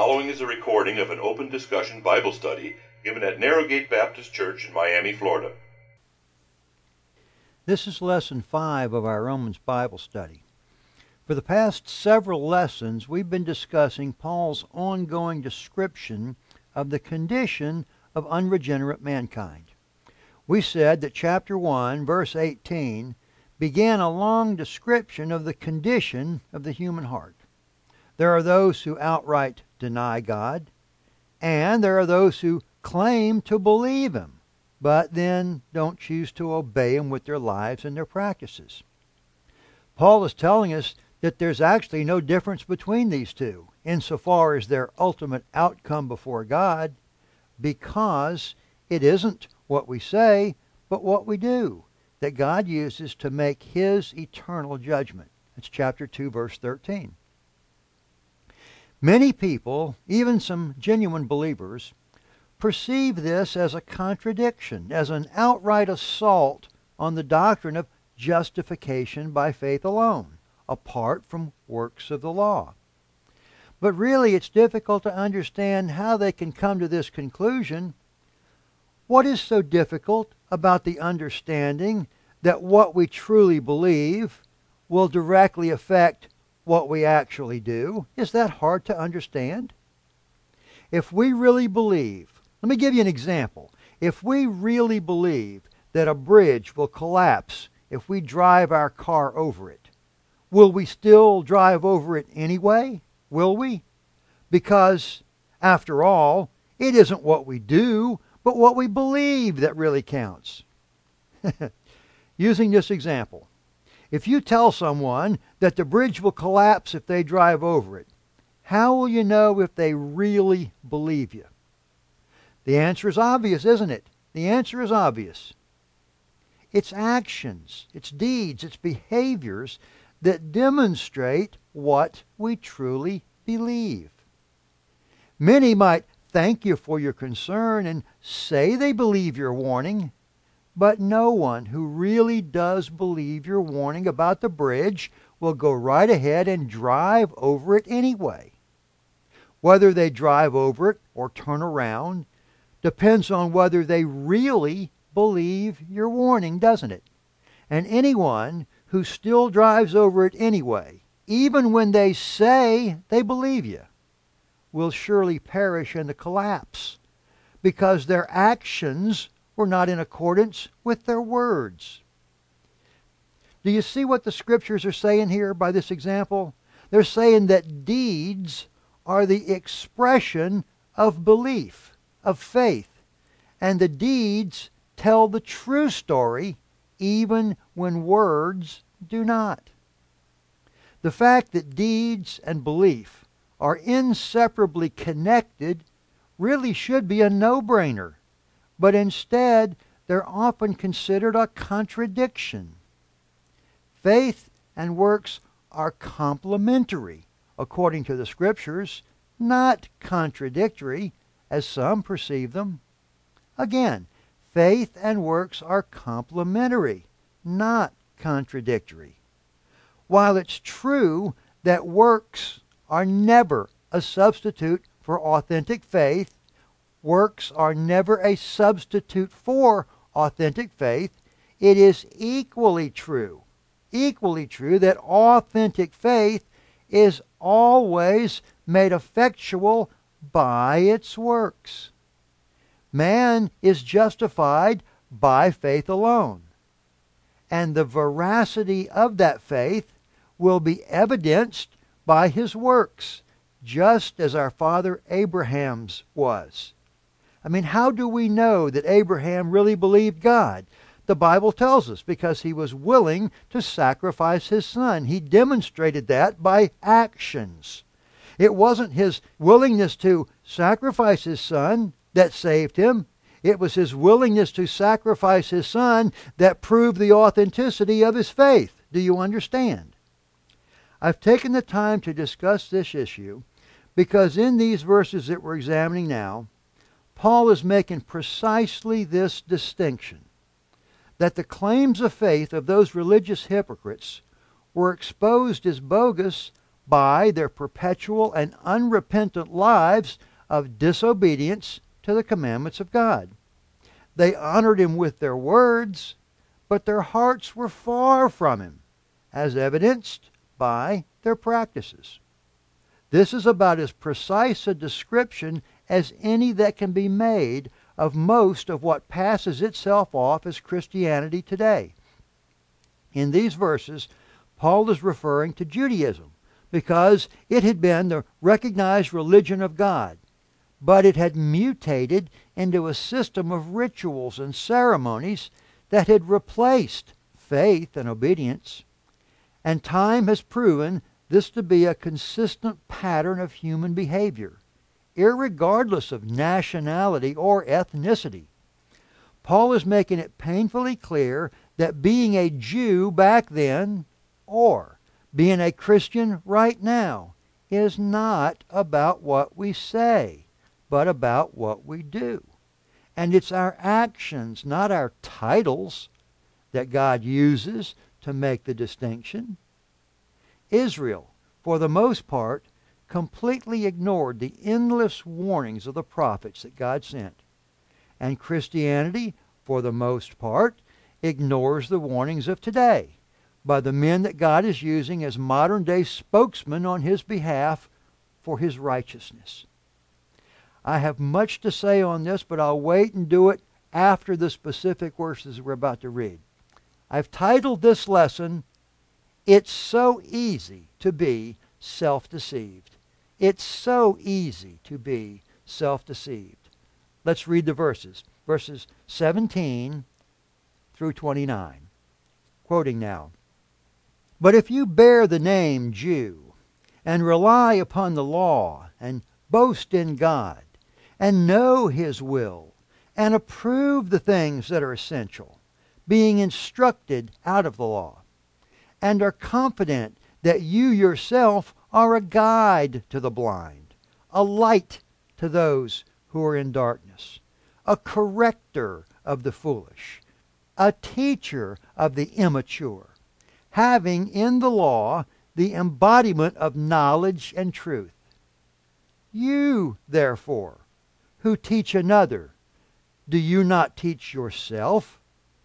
following is a recording of an open discussion Bible study given at Narrowgate Baptist Church in Miami, Florida. This is Lesson 5 of our Romans Bible study. For the past several lessons, we've been discussing Paul's ongoing description of the condition of unregenerate mankind. We said that chapter 1, verse 18, began a long description of the condition of the human heart. There are those who outright deny God, and there are those who claim to believe Him, but then don't choose to obey Him with their lives and their practices. Paul is telling us that there's actually no difference between these two, insofar as their ultimate outcome before God, because it isn't what we say, but what we do, that God uses to make His eternal judgment. That's chapter 2, verse 13. Many people, even some genuine believers, perceive this as a contradiction, as an outright assault on the doctrine of justification by faith alone, apart from works of the law. But really, it's difficult to understand how they can come to this conclusion. What is so difficult about the understanding that what we truly believe will directly affect what we actually do? Is that hard to understand? If we really believe, let me give you an example. If we really believe that a bridge will collapse if we drive our car over it, will we still drive over it anyway? Will we? Because, after all, it isn't what we do, but what we believe that really counts. Using this example, if you tell someone that the bridge will collapse if they drive over it, how will you know if they really believe you? The answer is obvious, isn't it? The answer is obvious. It's actions, it's deeds, it's behaviors that demonstrate what we truly believe. Many might thank you for your concern and say they believe your warning, but no one who really does believe your warning about the bridge will go right ahead and drive over it anyway. Whether they drive over it or turn around depends on whether they really believe your warning, doesn't it? And anyone who still drives over it anyway, even when they say they believe you, will surely perish in the collapse, because their actions were not in accordance with their words. Do you see what the Scriptures are saying here by this example? They're saying that deeds are the expression of belief, of faith, and the deeds tell the true story even when words do not. The fact that deeds and belief are inseparably connected really should be a no-brainer, but instead they're often considered a contradiction. Faith and works are complementary, according to the Scriptures, not contradictory, as some perceive them. Again, faith and works are complementary, not contradictory. While it's true that works are never a substitute for authentic faith, works are never a substitute for authentic faith, it is equally true that authentic faith is always made effectual by its works. Man is justified by faith alone, and the veracity of that faith will be evidenced by his works, just as our father Abraham's was. I mean, how do we know that Abraham really believed God? The Bible tells us, because he was willing to sacrifice his son. He demonstrated that by actions. It wasn't his willingness to sacrifice his son that saved him. It was his willingness to sacrifice his son that proved the authenticity of his faith. Do you understand? I've taken the time to discuss this issue because in these verses that we're examining now, Paul is making precisely this distinction, that the claims of faith of those religious hypocrites were exposed as bogus by their perpetual and unrepentant lives of disobedience to the commandments of God. They honored Him with their words, but their hearts were far from Him, as evidenced by their practices. This is about as precise a description as any that can be made of most of what passes itself off as Christianity today. In these verses, Paul is referring to Judaism because it had been the recognized religion of God, but it had mutated into a system of rituals and ceremonies that had replaced faith and obedience. And time has proven this to be a consistent pattern of human behavior, irregardless of nationality or ethnicity. Paul is making it painfully clear that being a Jew back then, or being a Christian right now, is not about what we say, but about what we do. And it's our actions, not our titles, that God uses to make the distinction. Israel, for the most part, completely ignored the endless warnings of the prophets that God sent. And Christianity, for the most part, ignores the warnings of today by the men that God is using as modern-day spokesmen on His behalf for His righteousness. I have much to say on this, but I'll wait and do it after the specific verses we're about to read. I've titled this lesson, "It's So Easy to Be Self-Deceived." It's so easy to be self-deceived. Let's read the verses. Verses 17 through 29. Quoting now. "But if you bear the name Jew, and rely upon the law, and boast in God, and know His will, and approve the things that are essential, being instructed out of the law, and are confident that you yourself are a guide to the blind, a light to those who are in darkness, a corrector of the foolish, a teacher of the immature, having in the law the embodiment of knowledge and truth. You, therefore, who teach another, do you not teach yourself?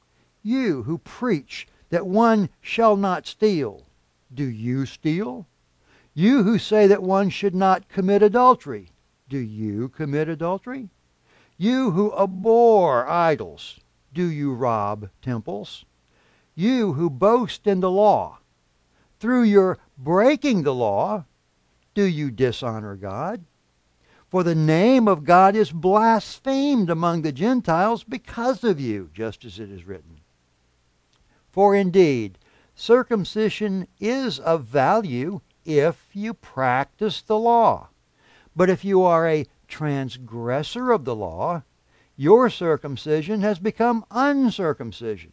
You who preach that one shall not steal, do you steal? You who say that one should not commit adultery, do you commit adultery? You who abhor idols, do you rob temples? You who boast in the law, through your breaking the law, do you dishonor God? For the name of God is blasphemed among the Gentiles because of you, just as it is written. For indeed, circumcision is of value if you practice the law. But if you are a transgressor of the law, your circumcision has become uncircumcision.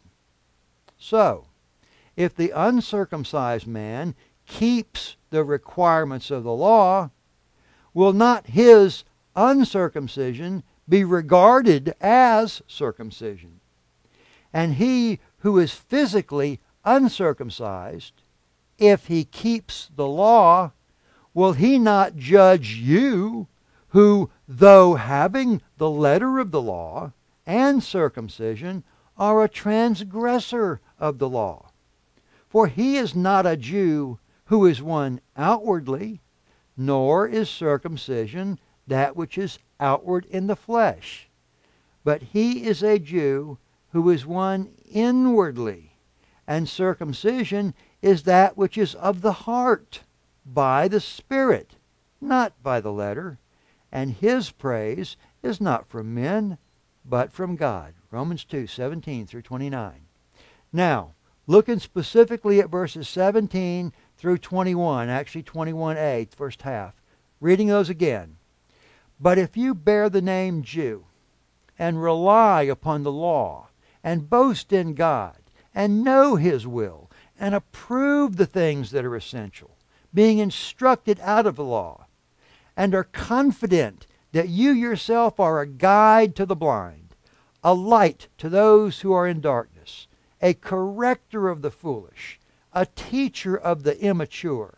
So, if the uncircumcised man keeps the requirements of the law, will not his uncircumcision be regarded as circumcision? And he who is physically uncircumcised, if he keeps the law, will he not judge you, who, though having the letter of the law and circumcision, are a transgressor of the law? For he is not a Jew who is one outwardly, nor is circumcision that which is outward in the flesh. But he is a Jew who is one inwardly, and circumcision is that which is of the heart, by the Spirit, not by the letter. And his praise is not from men, but from God." Romans 2:17 through 29. Now, looking specifically at verses 17 through 21, actually 21a, first half, reading those again. "But if you bear the name Jew, and rely upon the law, and boast in God, and know His will, and approve the things that are essential, being instructed out of the law, and are confident that you yourself are a guide to the blind, a light to those who are in darkness, a corrector of the foolish, a teacher of the immature,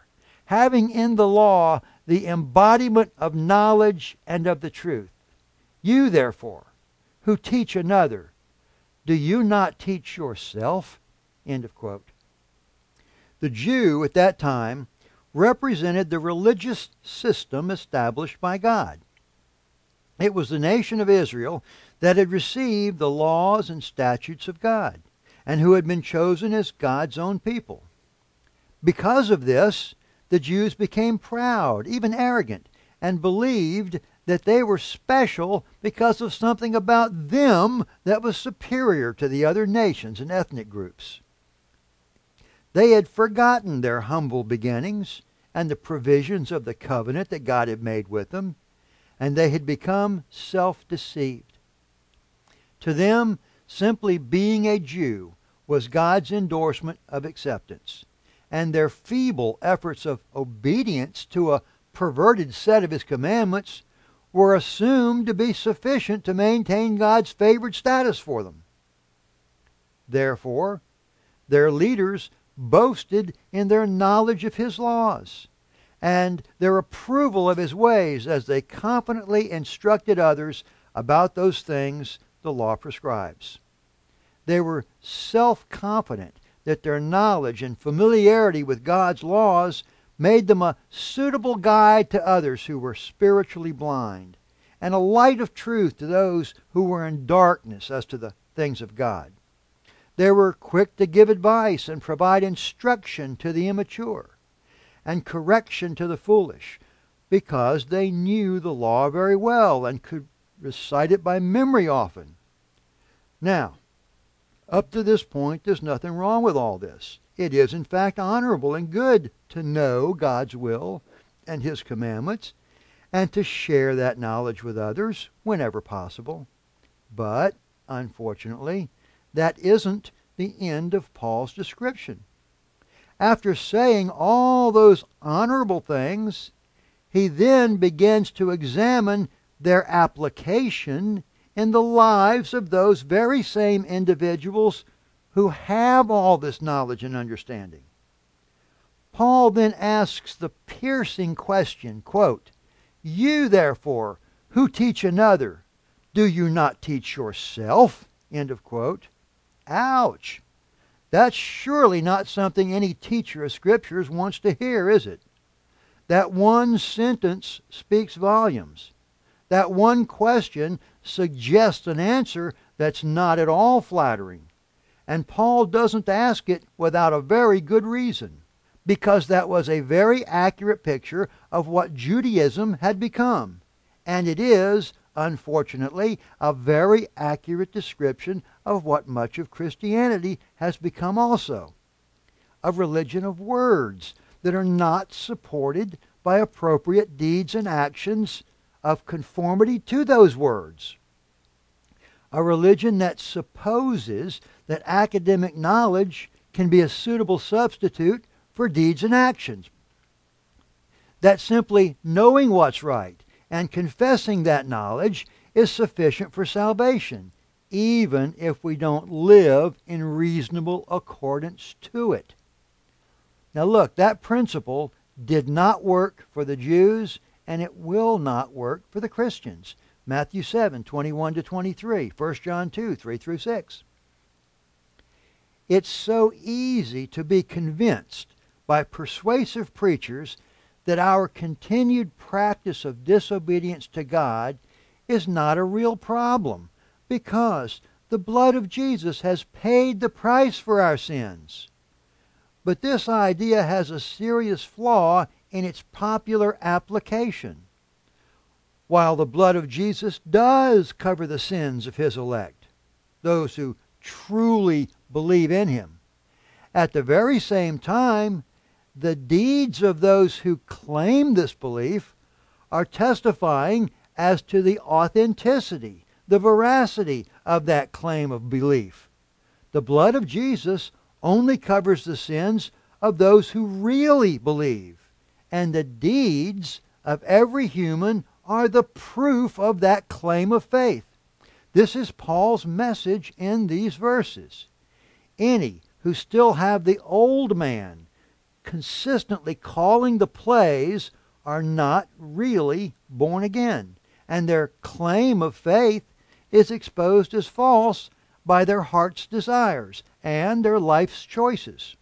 having in the law the embodiment of knowledge and of the truth. You, therefore, who teach another, do you not teach yourself?" End of quote. The Jew at that time represented the religious system established by God. It was the nation of Israel that had received the laws and statutes of God, and who had been chosen as God's own people. Because of this, the Jews became proud, even arrogant, and believed that they were special because of something about them that was superior to the other nations and ethnic groups. They had forgotten their humble beginnings and the provisions of the covenant that God had made with them, and they had become self-deceived. To them, simply being a Jew was God's endorsement of acceptance, and their feeble efforts of obedience to a perverted set of His commandments were assumed to be sufficient to maintain God's favored status for them. Therefore, their leaders boasted in their knowledge of His laws and their approval of His ways as they confidently instructed others about those things the law prescribes. They were self-confident that their knowledge and familiarity with God's laws made them a suitable guide to others who were spiritually blind, and a light of truth to those who were in darkness as to the things of God. They were quick to give advice and provide instruction to the immature and correction to the foolish, because they knew the law very well and could recite it by memory often. Now, up to this point, there's nothing wrong with all this. It is, in fact, honorable and good to know God's will and His commandments, and to share that knowledge with others whenever possible. But, unfortunately, that isn't the end of Paul's description. After saying all those honorable things, he then begins to examine their application in the lives of those very same individuals who have all this knowledge and understanding. Paul then asks the piercing question, quote, "You therefore who teach another, do you not teach yourself?" End of quote. Ouch! That's surely not something any teacher of Scriptures wants to hear, is it? That one sentence speaks volumes. That one question suggests an answer that's not at all flattering. And Paul doesn't ask it without a very good reason, because that was a very accurate picture of what Judaism had become. And it is, unfortunately, a very accurate description of what much of Christianity has become also. A religion of words that are not supported by appropriate deeds and actions of conformity to those words. A religion that supposes that academic knowledge can be a suitable substitute for deeds and actions. That simply knowing what's right and confessing that knowledge is sufficient for salvation, even if we don't live in reasonable accordance to it. Now look, that principle did not work for the Jews, and it will not work for the Christians. Matthew 7:21-23, 1 John 2:3-6. It's so easy to be convinced by persuasive preachers that our continued practice of disobedience to God is not a real problem, because the blood of Jesus has paid the price for our sins. But this idea has a serious flaw in its popular application. While the blood of Jesus does cover the sins of His elect, those who truly believe in Him, at the very same time, the deeds of those who claim this belief are testifying as to the authenticity, the veracity of that claim of belief. The blood of Jesus only covers the sins of those who really believe, and the deeds of every human are the proof of that claim of faith. This is Paul's message in these verses. Any who still have the old man consistently calling the plays are not really born again, and their claim of faith is exposed as false by their heart's desires and their life's choices.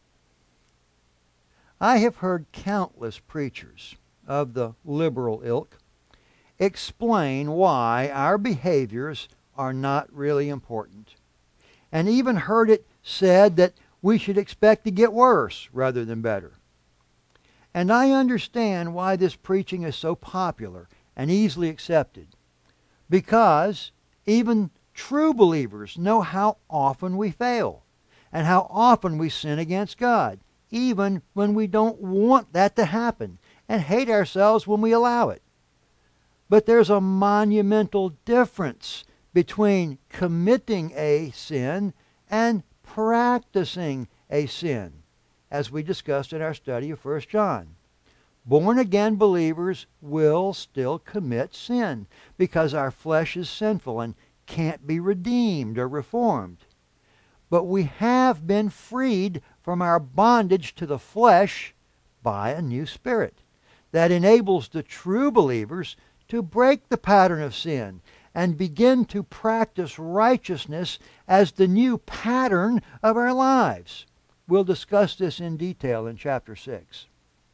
I have heard countless preachers of the liberal ilk explain why our behaviors are not really important, and even heard it said that we should expect to get worse rather than better. And I understand why this preaching is so popular and easily accepted, because even true believers know how often we fail and how often we sin against God, even when we don't want that to happen, and hate ourselves when we allow it. But there's a monumental difference between committing a sin and practicing a sin, as we discussed in our study of 1 John. Born-again believers will still commit sin because our flesh is sinful and can't be redeemed or reformed. But we have been freed from our bondage to the flesh by a new spirit that enables the true believers to break the pattern of sin and begin to practice righteousness as the new pattern of our lives. We'll discuss this in detail in chapter 6.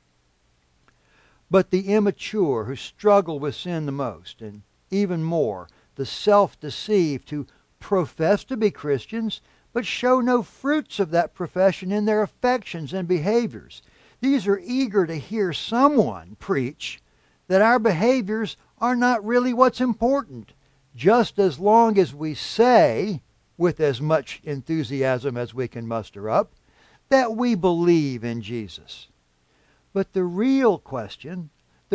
But the immature who struggle with sin the most, and even more, the self-deceived who profess to be Christians but show no fruits of that profession in their affections and behaviors. These are eager to hear someone preach that our behaviors are not really what's important, just as long as we say, with as much enthusiasm as we can muster up, that we believe in Jesus. But the real question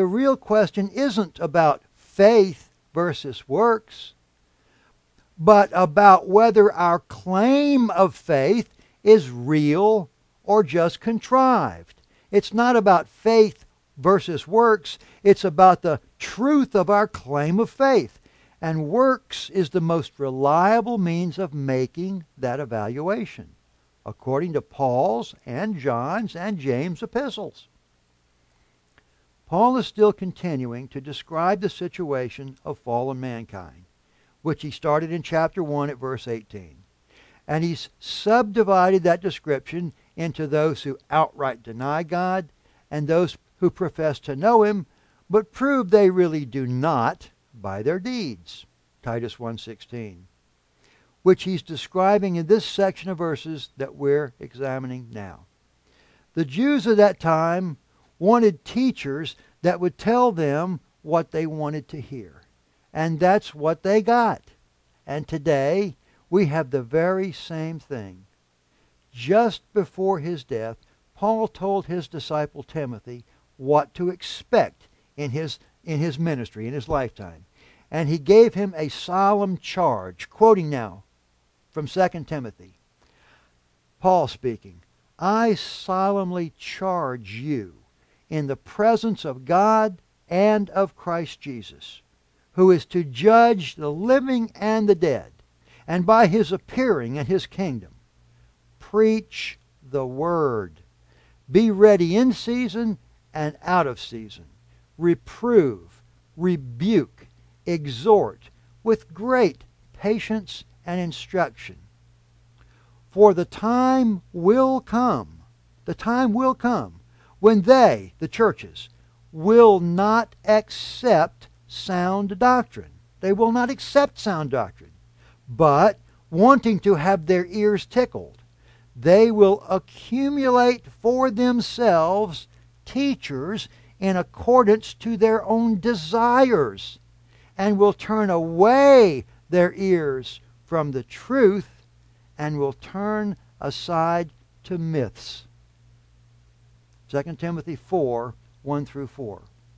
isn't about faith versus works, but about whether our claim of faith is real or just contrived. It's not about faith versus works. It's about the truth of our claim of faith. And works is the most reliable means of making that evaluation, according to Paul's and John's and James' epistles. Paul is still continuing to describe the situation of fallen mankind, which he started in chapter 1 at verse 18. And he's subdivided that description into those who outright deny God and those who profess to know Him, but prove they really do not by their deeds. Titus 1:16, which he's describing in this section of verses that we're examining now. The Jews of that time wanted teachers that would tell them what they wanted to hear. And that's what they got. And today, we have the very same thing. Just before his death, Paul told his disciple Timothy what to expect in his ministry, in his lifetime. And he gave him a solemn charge, quoting now from 2 Timothy. Paul speaking, "I solemnly charge you in the presence of God and of Christ Jesus, who is to judge the living and the dead, and by His appearing in His kingdom. Preach the word. Be ready in season and out of season. Reprove, rebuke, exhort with great patience and instruction. For the time will come when they, the churches, will not accept sound doctrine. They will not accept sound doctrine. But, wanting to have their ears tickled, they will accumulate for themselves teachers in accordance to their own desires, and will turn away their ears from the truth and will turn aside to myths." 2 Timothy 4, 1 through 4.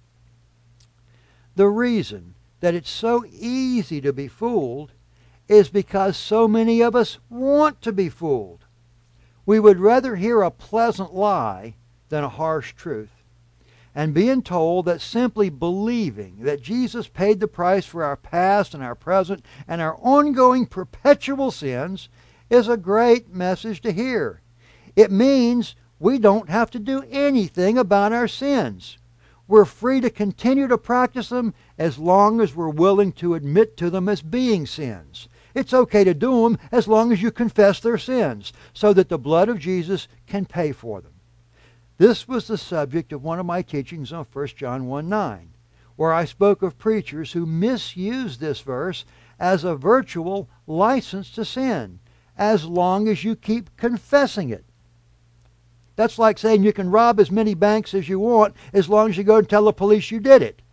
The reason that it's so easy to be fooled is because so many of us want to be fooled. We would rather hear a pleasant lie than a harsh truth. And being told that simply believing that Jesus paid the price for our past and our present and our ongoing perpetual sins is a great message to hear. It means we don't have to do anything about our sins. We're free to continue to practice them as long as we're willing to admit to them as being sins. It's okay to do them as long as you confess their sins, so that the blood of Jesus can pay for them. This was the subject of one of my teachings on 1 John 1:9, where I spoke of preachers who misuse this verse as a virtual license to sin, as long as you keep confessing it. That's like saying you can rob as many banks as you want as long as you go and tell the police you did it.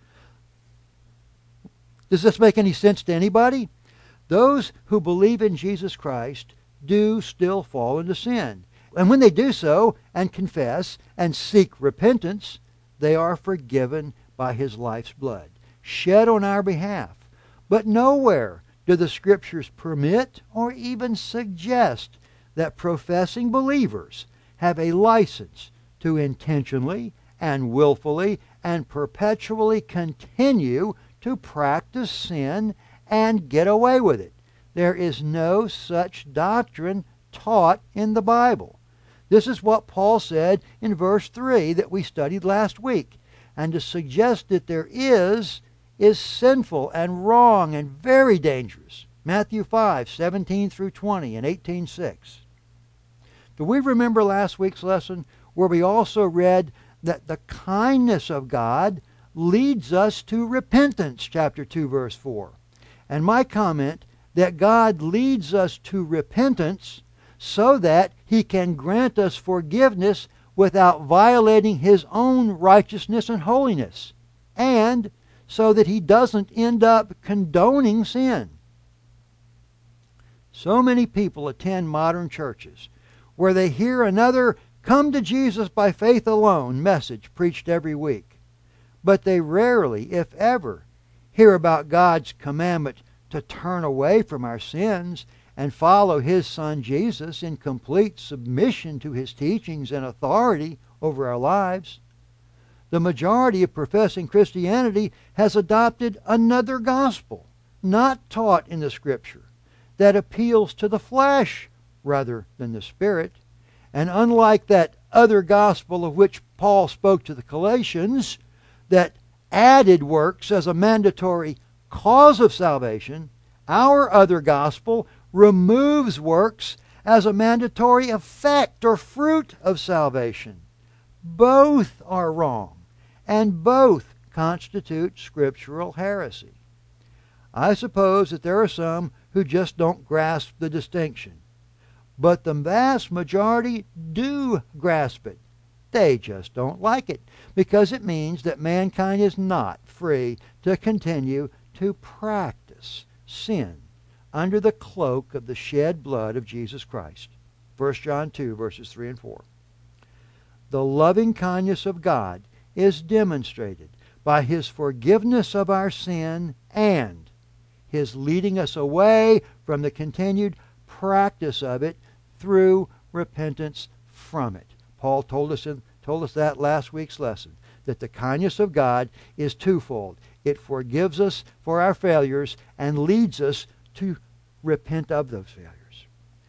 Does this make any sense to anybody? Those who believe in Jesus Christ do still fall into sin. And when they do so and confess and seek repentance, they are forgiven by His life's blood, shed on our behalf. But nowhere do the Scriptures permit or even suggest that professing believers have a license to intentionally and willfully and perpetually continue to practice sin and get away with it. There is no such doctrine taught in the Bible. This is what Paul said in verse 3 that we studied last week. And to suggest that there is sinful and wrong and very dangerous. Matthew 5:17 through 20 and 18:6. Do we remember last week's lesson where we also read that the kindness of God leads us to repentance, chapter 2, verse 4. And my comment that God leads us to repentance so that He can grant us forgiveness without violating His own righteousness and holiness, and so that He doesn't end up condoning sin. So many people attend modern churches where they hear another "come to Jesus by faith alone" message preached every week. But they rarely, if ever, hear about God's commandment to turn away from our sins and follow His Son Jesus in complete submission to His teachings and authority over our lives. The majority of professing Christianity has adopted another gospel, not taught in the Scripture, that appeals to the flesh rather than the Spirit. And unlike that other gospel of which Paul spoke to the Galatians, that added works as a mandatory cause of salvation, our other gospel removes works as a mandatory effect or fruit of salvation. Both are wrong, and both constitute scriptural heresy. I suppose that there are some who just don't grasp the distinction, but the vast majority do grasp it. They just don't like it, because it means that mankind is not free to continue to practice sin under the cloak of the shed blood of Jesus Christ. 1 John 2, verses 3 and 4. The loving kindness of God is demonstrated by His forgiveness of our sin and His leading us away from the continued practice of it through repentance from it. Paul told us that last week's lesson, that the kindness of God is twofold. It forgives us for our failures and leads us to repent of those failures.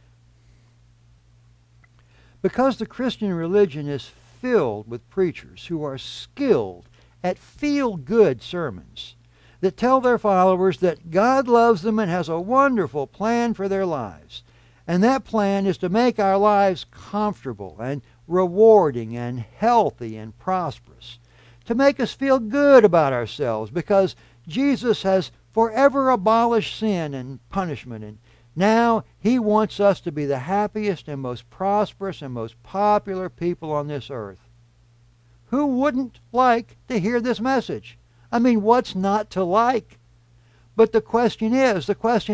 Because the Christian religion is filled with preachers who are skilled at feel-good sermons that tell their followers that God loves them and has a wonderful plan for their lives. And that plan is to make our lives comfortable and rewarding and healthy and prosperous. To make us feel good about ourselves because Jesus has forever abolished sin and punishment, and now He wants us to be the happiest and most prosperous and most popular people on this earth. Who wouldn't like to hear this message? I mean, what's not to like? But the question is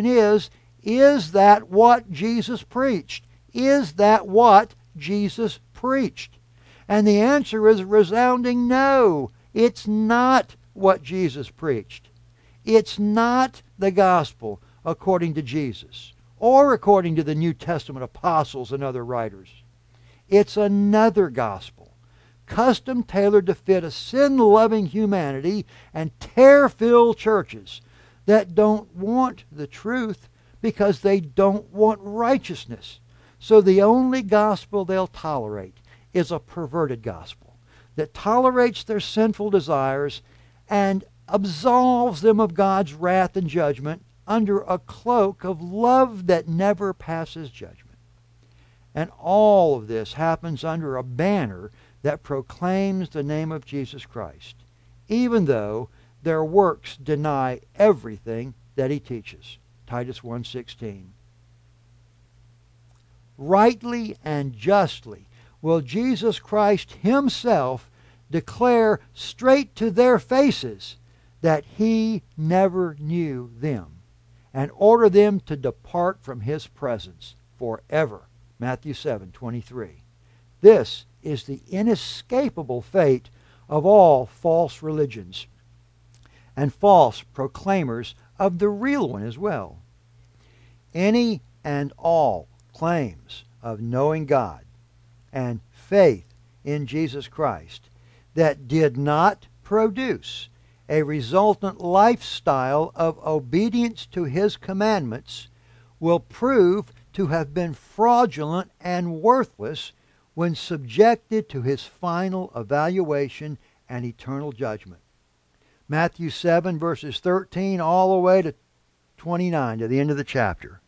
that what Jesus preached? Is that what Jesus preached? And the answer is a resounding no. It's not what Jesus preached. It's not the gospel according to Jesus or according to the New Testament apostles and other writers. It's another gospel, custom-tailored to fit a sin-loving humanity and tear-filled churches that don't want the truth because they don't want righteousness. So the only gospel they'll tolerate is a perverted gospel that tolerates their sinful desires and absolves them of God's wrath and judgment under a cloak of love that never passes judgment. And all of this happens under a banner that proclaims the name of Jesus Christ, even though their works deny everything that he teaches. Titus 1:16. Rightly and justly will Jesus Christ himself declare straight to their faces that he never knew them, and order them to depart from his presence forever. Matthew 7:23. This is the inescapable fate of all false religions and false proclaimers of the real one as well. Any and all claims of knowing God and faith in Jesus Christ that did not produce a resultant lifestyle of obedience to his commandments will prove to have been fraudulent and worthless when subjected to his final evaluation and eternal judgment. Matthew 7 verses 13 all the way to 29, to the end of the chapter.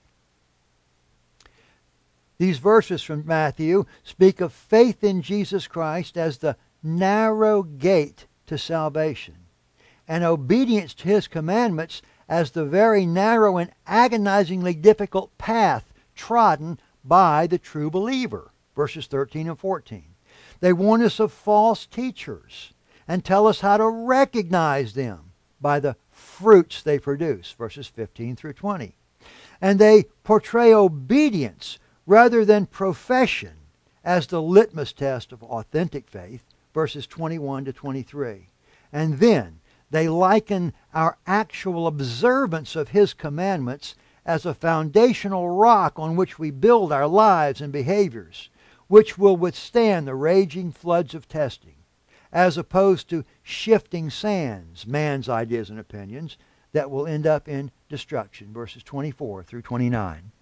These verses from Matthew speak of faith in Jesus Christ as the narrow gate to salvation, and obedience to his commandments as the very narrow and agonizingly difficult path trodden by the true believer. Verses 13 and 14. They warn us of false teachers and tell us how to recognize them by the fruits they produce. Verses 15 through 20. And they portray obedience rather than profession as the litmus test of authentic faith. Verses 21 to 23. And then they liken our actual observance of his commandments as a foundational rock on which we build our lives and behaviors, which will withstand the raging floods of testing, as opposed to shifting sands, man's ideas and opinions, that will end up in destruction. Verses 24 through 29.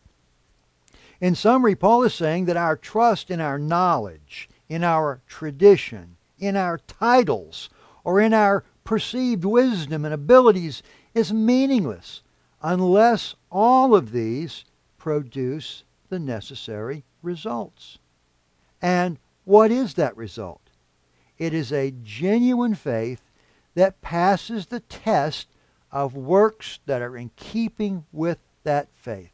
In summary, Paul is saying that our trust in our knowledge, in our tradition, in our titles, or in our perceived wisdom and abilities is meaningless unless all of these produce the necessary results. And what is that result? It is a genuine faith that passes the test of works that are in keeping with that faith.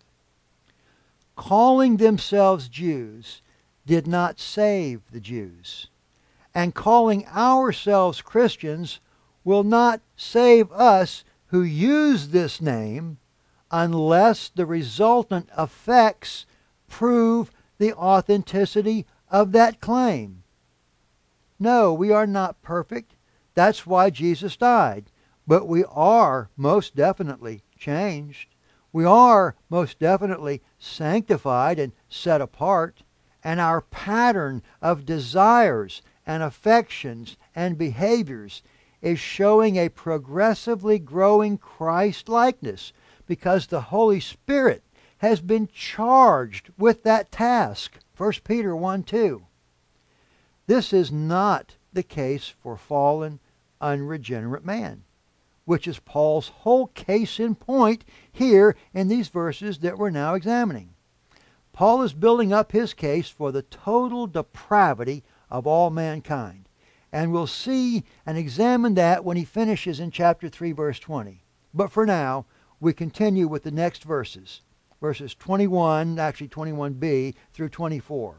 Calling themselves Jews did not save the Jews, and calling ourselves Christians will not save us who use this name unless the resultant effects prove the authenticity of that claim. No, we are not perfect. That's why Jesus died. But we are most definitely changed. We are most definitely sanctified and set apart. And our pattern of desires and affections and behaviors is showing a progressively growing Christ-likeness because the Holy Spirit has been charged with that task. 1 Peter 1:2. This is not the case for fallen, unregenerate man, which is Paul's whole case in point here in these verses that we're now examining. Paul is building up his case for the total depravity of all mankind. And we'll see and examine that when he finishes in chapter 3, verse 20. But for now, we continue with the next verses. Verses 21, actually 21b through 24.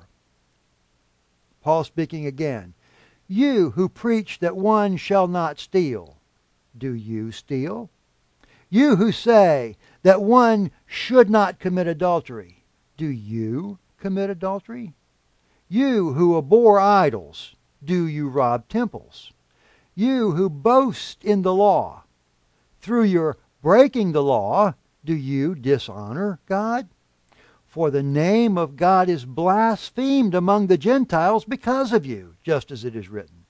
Paul speaking again. You who preach that one shall not steal, do you steal? You who say that one should not commit adultery, do you commit adultery? You who abhor idols, do you rob temples? You who boast in the law, through your breaking the law, do you dishonor God? For the name of God is blasphemed among the Gentiles because of you, just as it is written.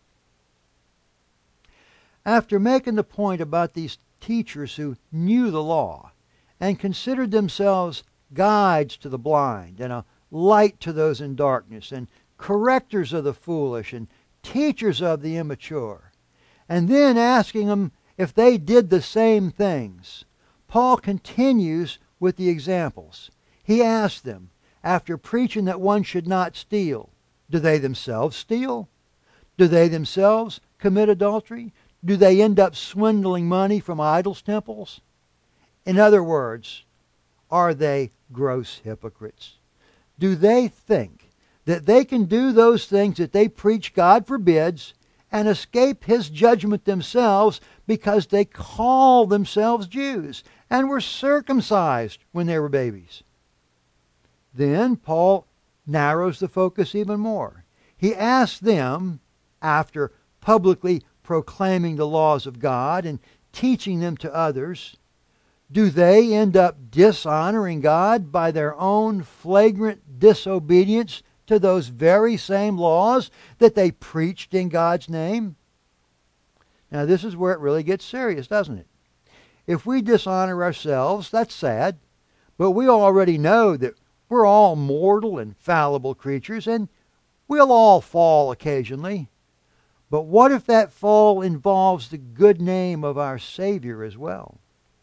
After making the point about these teachers who knew the law and considered themselves guides to the blind and a light to those in darkness and correctors of the foolish and teachers of the immature, and then asking them if they did the same things. Paul continues with the examples. He asks them, after preaching that one should not steal, do they themselves steal? Do they themselves commit adultery? Do they end up swindling money from idols' temples? In other words, are they gross hypocrites? Do they think that they can do those things that they preach God forbids and escape His judgment themselves because they call themselves Jews and were circumcised when they were babies? Then Paul narrows the focus even more. He asks them, after publicly proclaiming the laws of God and teaching them to others, do they end up dishonoring God by their own flagrant disobedience to those very same laws that they preached in God's name? Now this is where it really gets serious, doesn't it? If we dishonor ourselves, that's sad, but we already know that we're all mortal and fallible creatures, and we'll all fall occasionally. But what if that fall involves the good name of our Savior as well?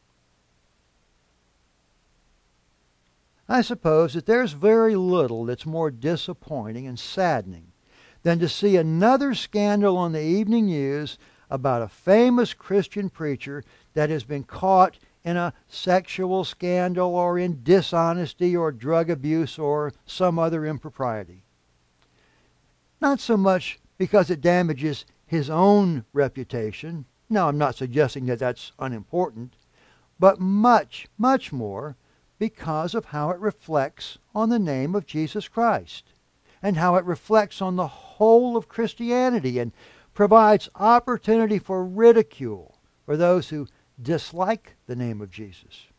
I suppose that there's very little that's more disappointing and saddening than to see another scandal on the evening news about a famous Christian preacher that has been caught in a sexual scandal or in dishonesty or drug abuse or some other impropriety. Not so much because it damages his own reputation. No, I'm not suggesting that that's unimportant. But much, much more because of how it reflects on the name of Jesus Christ and how it reflects on the whole of Christianity and provides opportunity for ridicule for those who dislike the name of Jesus.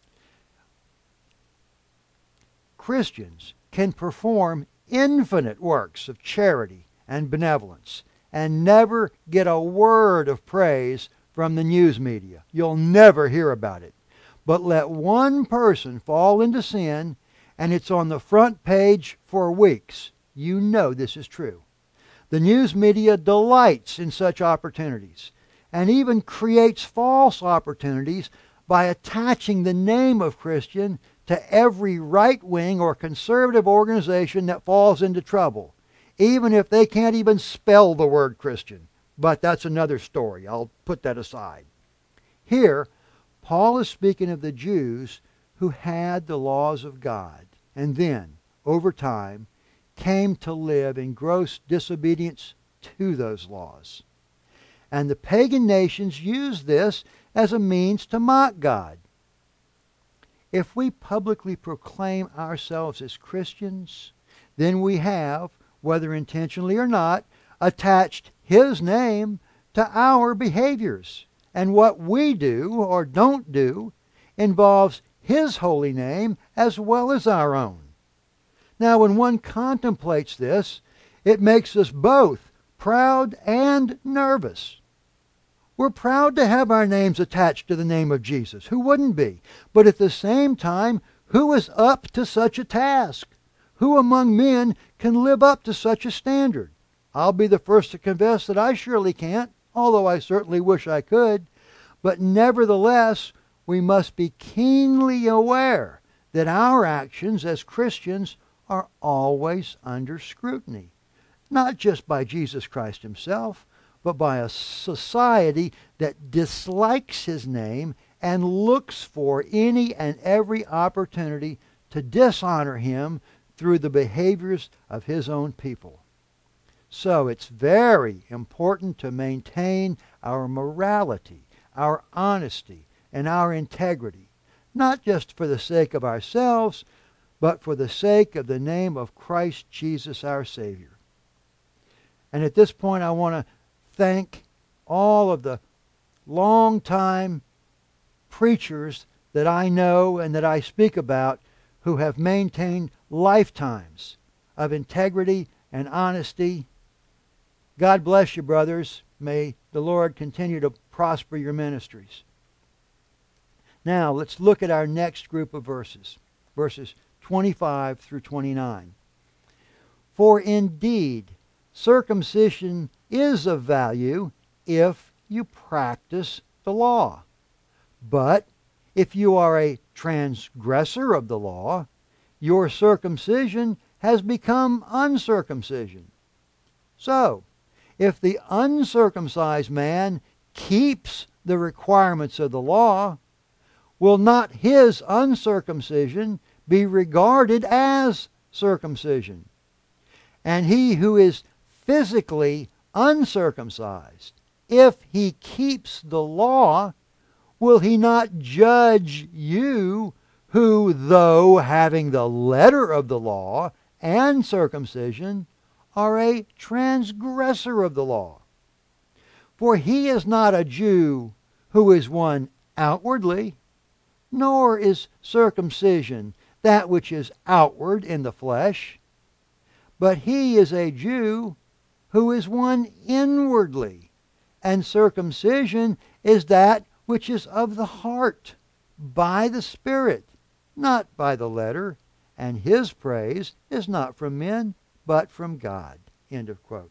Christians can perform infinite works of charity and benevolence and never get a word of praise from the news media. You'll never hear about it. But let one person fall into sin and it's on the front page for weeks. You know this is true. The news media delights in such opportunities and even creates false opportunities by attaching the name of Christian to every right-wing or conservative organization that falls into trouble, even if they can't even spell the word Christian. But that's another story. I'll put that aside. Here, Paul is speaking of the Jews who had the laws of God and then, over time, came to live in gross disobedience to those laws. And the pagan nations used this as a means to mock God. If we publicly proclaim ourselves as Christians, then we have, whether intentionally or not, attached His name to our behaviors. And what we do or don't do involves His holy name as well as our own. Now, when one contemplates this, it makes us both proud and nervous. We're proud to have our names attached to the name of Jesus. Who wouldn't be? But at the same time, who is up to such a task? Who among men can live up to such a standard? I'll be the first to confess that I surely can't, although I certainly wish I could. But nevertheless, we must be keenly aware that our actions as Christians are always under scrutiny. Not just by Jesus Christ Himself, but by a society that dislikes His name and looks for any and every opportunity to dishonor Him through the behaviors of His own people. So it's very important to maintain our morality, our honesty, and our integrity, not just for the sake of ourselves, but for the sake of the name of Christ Jesus our Savior. And at this point I want to thank all of the long-time preachers that I know and that I speak about who have maintained lifetimes of integrity and honesty. God bless you, brothers. May the Lord continue to prosper your ministries. Now, let's look at our next group of verses, verses 25 through 29. For indeed, circumcision is of value if you practice the law. But if you are a transgressor of the law, your circumcision has become uncircumcision. So, if the uncircumcised man keeps the requirements of the law, will not his uncircumcision be regarded as circumcision? And he who is physically uncircumcised, if he keeps the law, will he not judge you who, though having the letter of the law and circumcision, are a transgressor of the law? For he is not a Jew who is one outwardly, nor is circumcision that which is outward in the flesh, but he is a Jew who is one inwardly, and circumcision is that which is of the heart, by the Spirit, not by the letter, and his praise is not from men, but from God. End of quote.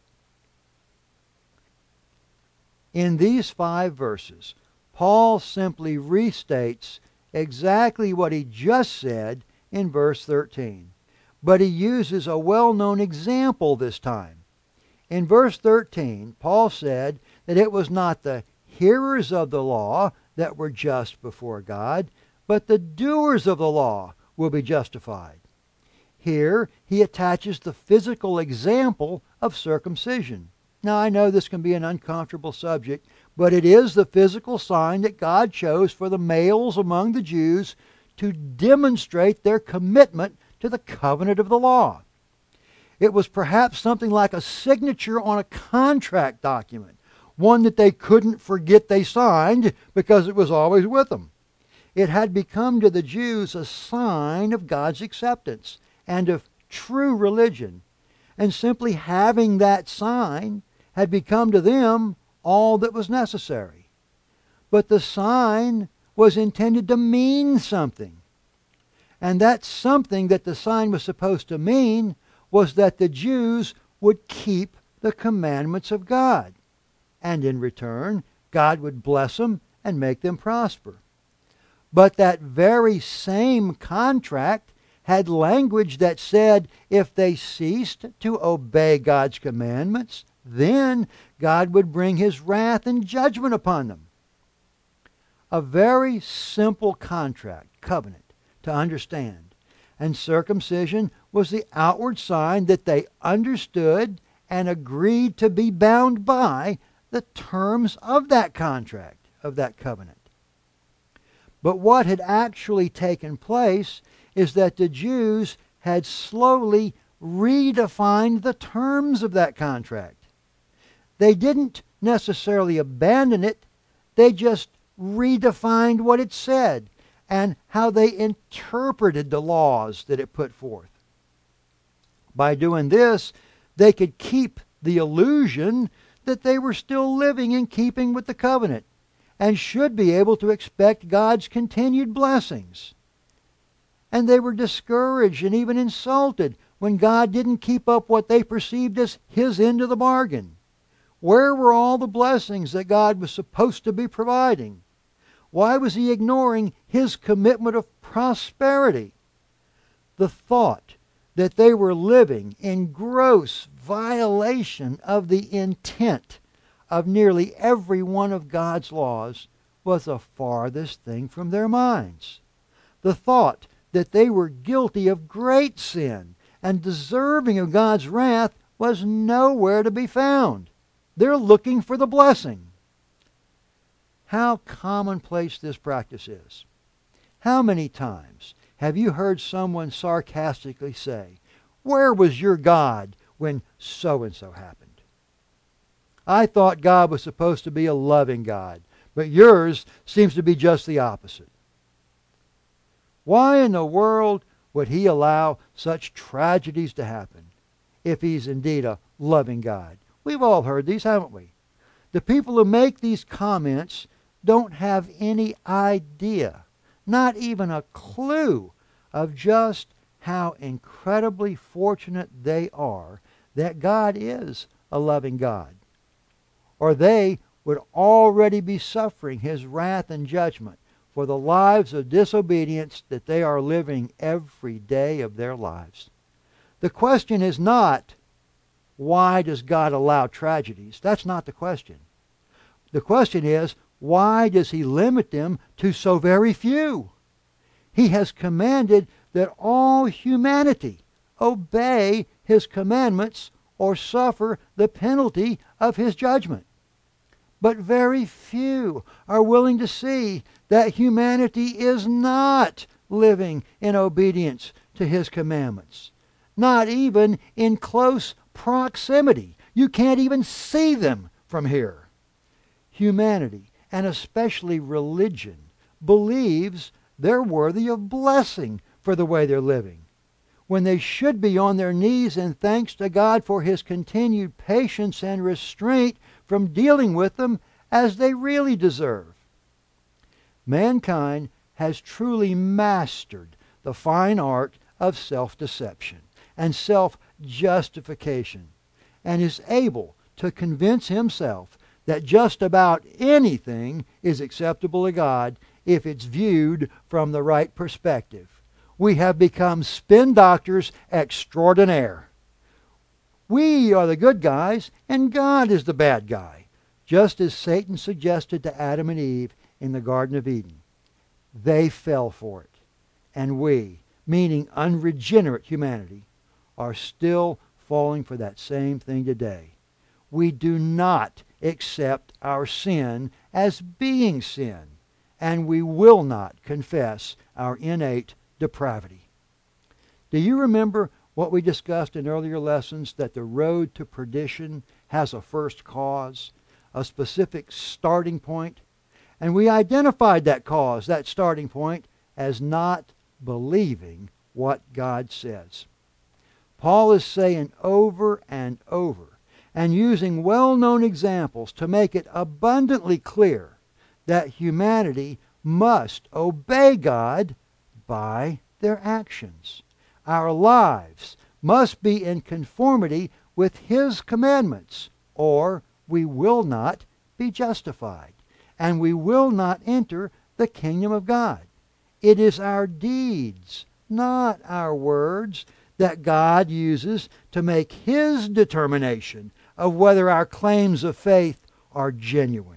In these 5 verses, Paul simply restates exactly what he just said in verse 13. But he uses a well-known example this time. In verse 13, Paul said that it was not the hearers of the law that were just before God, but the doers of the law will be justified. Here he attaches the physical example of circumcision. Now I know this can be an uncomfortable subject, but it is the physical sign that God chose for the males among the Jews to demonstrate their commitment to the covenant of the law. It was perhaps something like a signature on a contract document, one that they couldn't forget they signed because it was always with them. It had become to the Jews a sign of God's acceptance and of true religion, and simply having that sign had become to them all that was necessary. But the sign was intended to mean something. And that something that the sign was supposed to mean was that the Jews would keep the commandments of God. And in return, God would bless them and make them prosper. But that very same contract had language that said if they ceased to obey God's commandments, then God would bring his wrath and judgment upon them. A very simple contract, covenant, to understand. And circumcision was the outward sign that they understood and agreed to be bound by the terms of that contract, of that covenant. But what had actually taken place is that the Jews had slowly redefined the terms of that contract. They didn't necessarily abandon it, they just redefined what it said and how they interpreted the laws that it put forth. By doing this, they could keep the illusion that they were still living in keeping with the covenant and should be able to expect God's continued blessings. And they were discouraged and even insulted when God didn't keep up what they perceived as his end of the bargain. Where were all the blessings that God was supposed to be providing? Why was he ignoring his commitment of prosperity? The thought that they were living in gross violation of the intent of nearly every one of God's laws was the farthest thing from their minds. The thought that they were guilty of great sin and deserving of God's wrath was nowhere to be found. They're looking for the blessing. How commonplace this practice is. How many times have you heard someone sarcastically say, "Where was your God when so-and-so happened? I thought God was supposed to be a loving God, but yours seems to be just the opposite." Why in the world would he allow such tragedies to happen if he's indeed a loving God? We've all heard these, haven't we? The people who make these comments don't have any idea, not even a clue, of just how incredibly fortunate they are that God is a loving God, or they would already be suffering His wrath and judgment for the lives of disobedience that they are living every day of their lives. The question is not, why does God allow tragedies? That's not the question. The question is, why does He limit them to so very few? He has commanded that all humanity obey His commandments or suffer the penalty of His judgment. But very few are willing to see that humanity is not living in obedience to His commandments. Not even in close proximity. You can't even see them from here. Humanity, and especially religion, believes they're worthy of blessing for the way they're living, when they should be on their knees in thanks to God for His continued patience and restraint from dealing with them as they really deserve. Mankind has truly mastered the fine art of self-deception and self-justification, and is able to convince himself that just about anything is acceptable to God if it's viewed from the right perspective. We have become spin doctors extraordinaire. We are the good guys, and God is the bad guy, just as Satan suggested to Adam and Eve in the Garden of Eden. They fell for it, and we, meaning unregenerate humanity, are still falling for that same thing today. We do not accept our sin as being sin, and we will not confess our innate depravity. Do you remember what we discussed in earlier lessons, that the road to perdition has a first cause, a specific starting point? And we identified that cause, that starting point, as not believing what God says. Paul is saying over and over, and using well-known examples to make it abundantly clear, that humanity must obey God by their actions. Our lives must be in conformity with His commandments, or we will not be justified, and we will not enter the kingdom of God. It is our deeds, not our words, that God uses to make His determination of whether our claims of faith are genuine.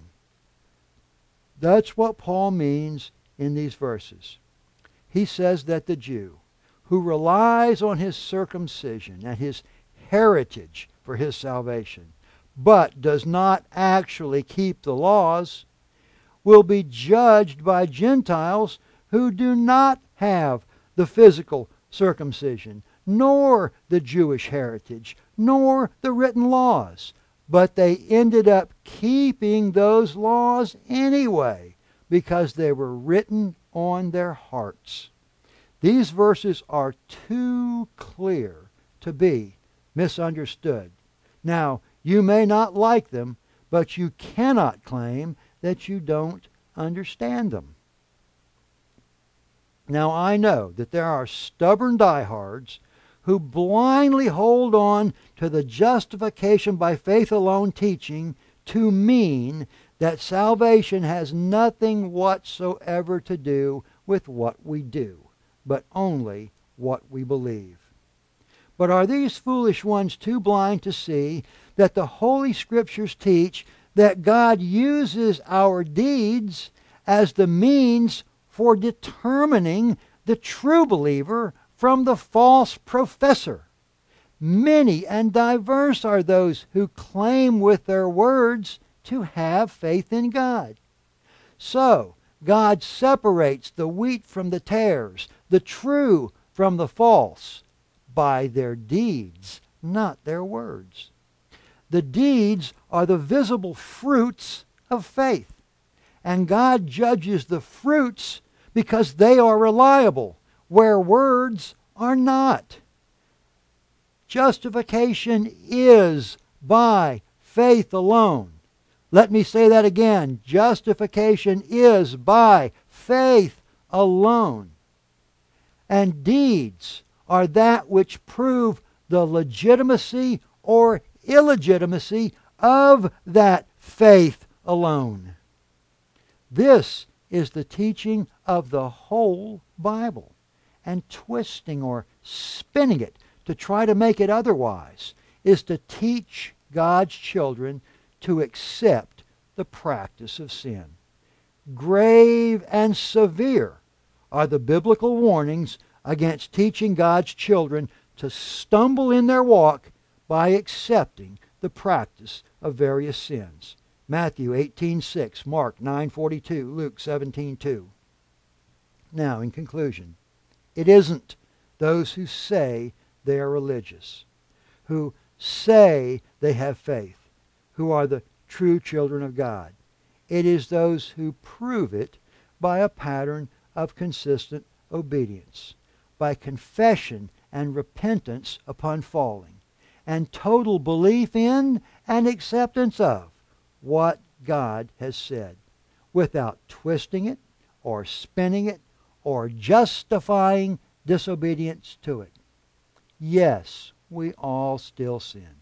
That's what Paul means in these verses. He says that the Jew who relies on his circumcision and his heritage for his salvation, but does not actually keep the laws, will be judged by Gentiles who do not have the physical circumcision, nor the Jewish heritage, nor the written laws. But they ended up keeping those laws anyway, because they were written on their hearts. These verses are too clear to be misunderstood. Now, you may not like them, but you cannot claim that you don't understand them. Now, I know that there are stubborn diehards who blindly hold on to the justification by faith alone teaching to mean that salvation has nothing whatsoever to do with what we do, but only what we believe. But are these foolish ones too blind to see that the Holy Scriptures teach that God uses our deeds as the means for determining the true believer from the false professor? Many and diverse are those who claim with their words to have faith in God. So, God separates the wheat from the tares, the true from the false, by their deeds, not their words. The deeds are the visible fruits of faith, and God judges the fruits because they are reliable, where words are not. Justification is by faith alone. Let me say that again. Justification is by faith alone. And deeds are that which prove the legitimacy or illegitimacy of that faith alone. This is the teaching of the whole Bible, and twisting or spinning it to try to make it otherwise is to teach God's children to accept the practice of sin. Grave and severe are the biblical warnings against teaching God's children to stumble in their walk by accepting the practice of various sins. Matthew 18:6, Mark 9:42, Luke 17:2. Now, in conclusion, it isn't those who say they are religious, who say they have faith, who are the true children of God. It is those who prove it by a pattern of consistent obedience, by confession and repentance upon falling, and total belief in and acceptance of what God has said, without twisting it or spinning it or justifying disobedience to it. Yes, we all still sin.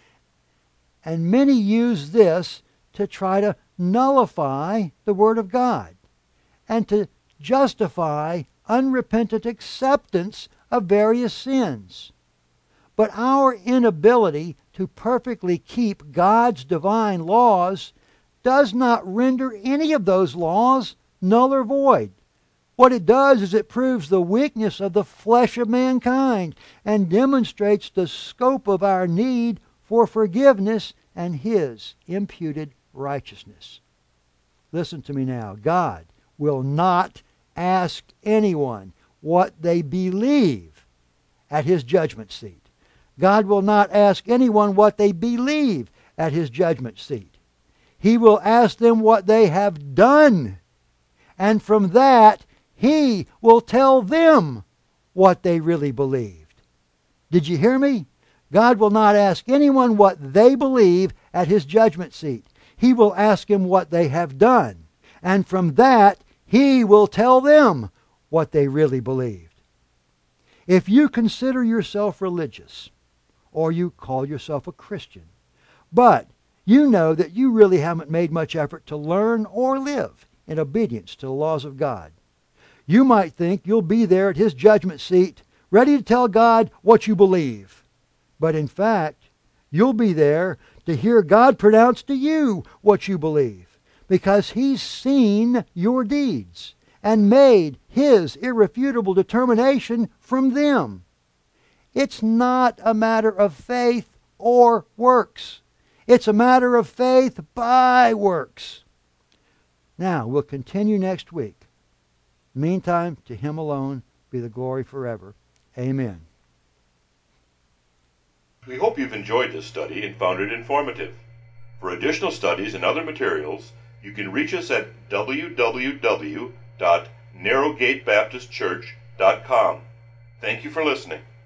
And many use this to try to nullify the Word of God and to justify unrepentant acceptance of various sins. But our inability to perfectly keep God's divine laws does not render any of those laws null or void. What it does is it proves the weakness of the flesh of mankind and demonstrates the scope of our need for forgiveness and His imputed righteousness. Listen to me now. God will not ask anyone what they believe at His judgment seat. God will not ask anyone what they believe at His judgment seat. He will ask them what they have done. And from that, He will tell them what they really believed. Did you hear me? God will not ask anyone what they believe at His judgment seat. He will ask them what they have done. And from that, He will tell them what they really believed. If you consider yourself religious, or you call yourself a Christian, but you know that you really haven't made much effort to learn or live in obedience to the laws of God, you might think you'll be there at His judgment seat, ready to tell God what you believe. But in fact, you'll be there to hear God pronounce to you what you believe, because He's seen your deeds and made His irrefutable determination from them. It's not a matter of faith or works. It's a matter of faith by works. Now, we'll continue next week. Meantime, to Him alone be the glory forever. Amen. We hope you've enjoyed this study and found it informative. For additional studies and other materials, you can reach us at www.narrowgatebaptistchurch.com. Thank you for listening.